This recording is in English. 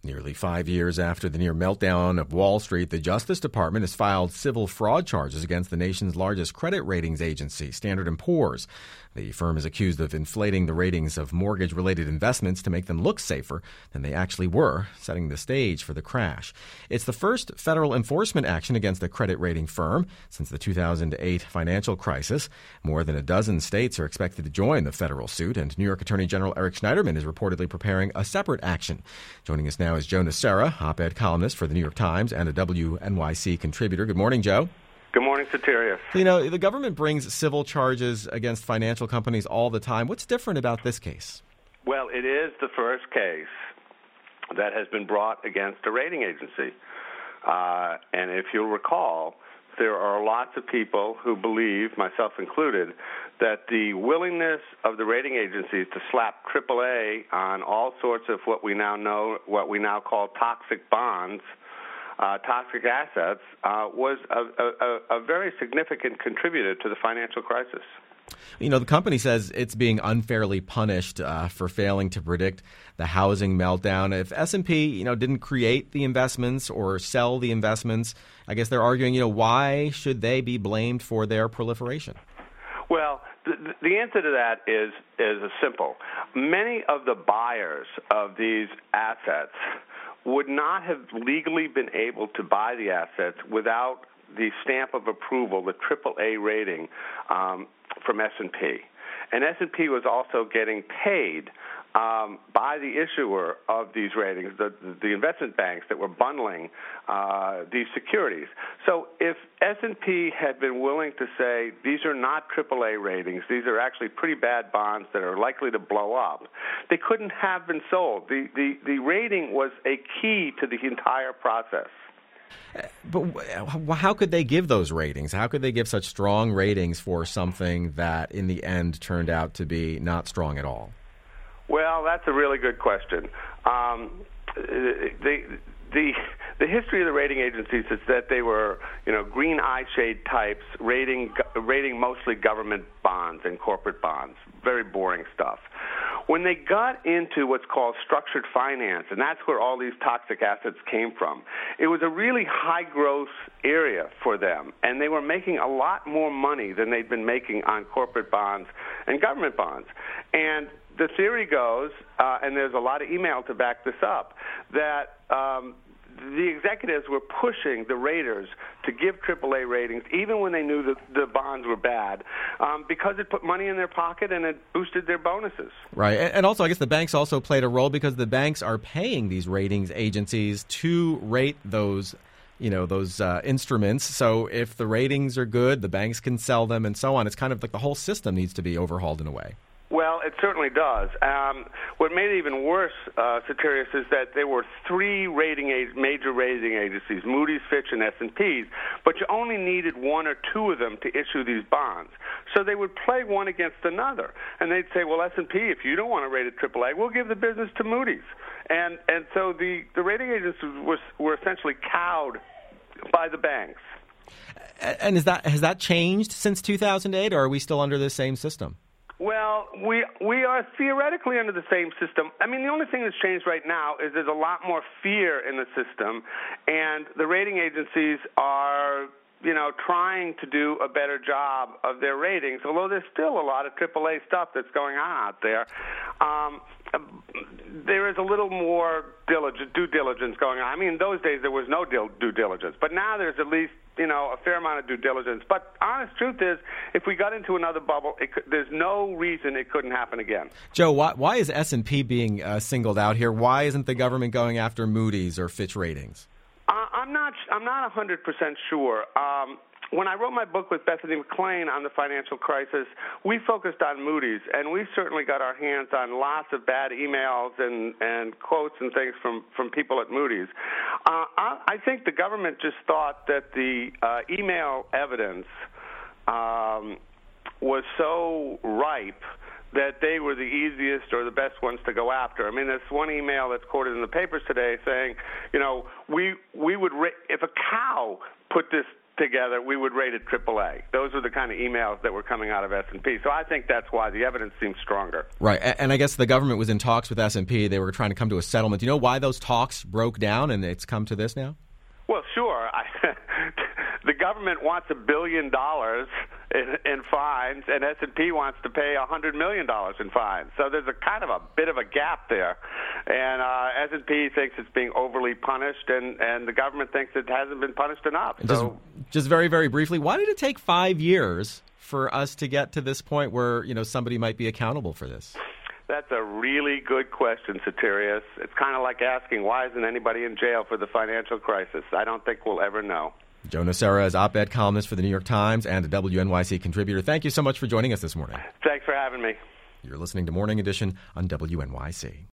Nearly 5 years after the near meltdown of Wall Street, the Justice Department has filed civil fraud charges against the nation's largest credit ratings agency, Standard & Poor's. The firm is accused of inflating the ratings of mortgage-related investments to make them look safer than they actually were, setting the stage for the crash. It's the first federal enforcement action against the credit rating firm since the 2008 financial crisis. More than a dozen states are expected to join the federal suit, and New York Attorney General Eric Schneiderman is reportedly preparing a separate action. Joining us now is Joe Nocera, op-ed columnist for the New York Times and a WNYC contributor. Good morning, Joe. Good morning, Soterios. You know, the government brings civil charges against financial companies all the time. What's different about this case? Well, it is the first case that has been brought against a rating agency. And if you'll recall, there are lots of people who believe, myself included, that the willingness of the rating agencies to slap AAA on all sorts of what we now call toxic bonds, toxic assets, was a very significant contributor to the financial crisis. You know, the company says it's being unfairly punished for failing to predict the housing meltdown. If S&P, didn't create the investments or sell the investments, I guess they're arguing, why should they be blamed for their proliferation? Well, the answer to that is simple. Many of the buyers of these assets would not have legally been able to buy the assets without the stamp of approval, the AAA rating from S&P. And S&P was also getting paid by the issuer of these ratings, the investment banks that were bundling these securities. So if S&P had been willing to say these are not AAA ratings, these are actually pretty bad bonds that are likely to blow up, they couldn't have been sold. The rating was a key to the entire process. But how could they give those ratings? How could they give such strong ratings for something that in the end turned out to be not strong at all? Well, that's a really good question. The history of the rating agencies is that they were, green eye shade types, rating mostly government bonds and corporate bonds, very boring stuff. When they got into what's called structured finance, and that's where all these toxic assets came from, it was a really high-growth area for them, and they were making a lot more money than they'd been making on corporate bonds and government bonds. And the theory goes, and there's a lot of email to back this up, that the executives were pushing the raters to give AAA ratings even when they knew that the bonds were bad because it put money in their pocket and it boosted their bonuses. Right. And also, I guess the banks also played a role because the banks are paying these ratings agencies to rate those instruments. So if the ratings are good, the banks can sell them and so on. It's kind of like the whole system needs to be overhauled in a way. Well, it certainly does. What made it even worse, Soterios, is that there were three major rating agencies, Moody's, Fitch, and S&P's, but you only needed one or two of them to issue these bonds. So they would play one against another. And they'd say, well, S&P, if you don't want to rate it AAA, we'll give the business to Moody's. And so the rating agencies were essentially cowed by the banks. And has that changed since 2008, or are we still under the same system? Well, we are theoretically under the same system. I mean, the only thing that's changed right now is there's a lot more fear in the system, and the rating agencies are, trying to do a better job of their ratings, although there's still a lot of AAA stuff that's going on out there. There is a little more due diligence going on. I mean, in those days there was no due diligence, but now there's at least a fair amount of due diligence. But honest truth is, if we got into another bubble, there's no reason it couldn't happen again. Joe, why is S&P being singled out here? Why isn't the government going after Moody's or Fitch Ratings? I'm not 100% sure. When I wrote my book with Bethany McLean on the financial crisis, we focused on Moody's, and we certainly got our hands on lots of bad emails and quotes and things from people at Moody's. I think the government just thought that the email evidence was so ripe that they were the easiest or the best ones to go after. I mean, there's one email that's quoted in the papers today saying, we would if a cow put this together, we would rate it AAA. Those are the kind of emails that were coming out of S&P. So I think that's why the evidence seems stronger. Right. And I guess the government was in talks with S&P. They were trying to come to a settlement. Do you know why those talks broke down and it's come to this now? Well, sure. The government wants $1 billion in fines, and S&P wants to pay $100 million in fines. So there's a kind of a bit of a gap there. And S&P thinks it's being overly punished, and the government thinks it hasn't been punished enough. So, just very, very briefly, why did it take 5 years for us to get to this point where, somebody might be accountable for this? That's a really good question, Satirius. It's kind of like asking, why isn't anybody in jail for the financial crisis? I don't think we'll ever know. Joe Nocera is op-ed columnist for the New York Times and a WNYC contributor. Thank you so much for joining us this morning. Thanks for having me. You're listening to Morning Edition on WNYC.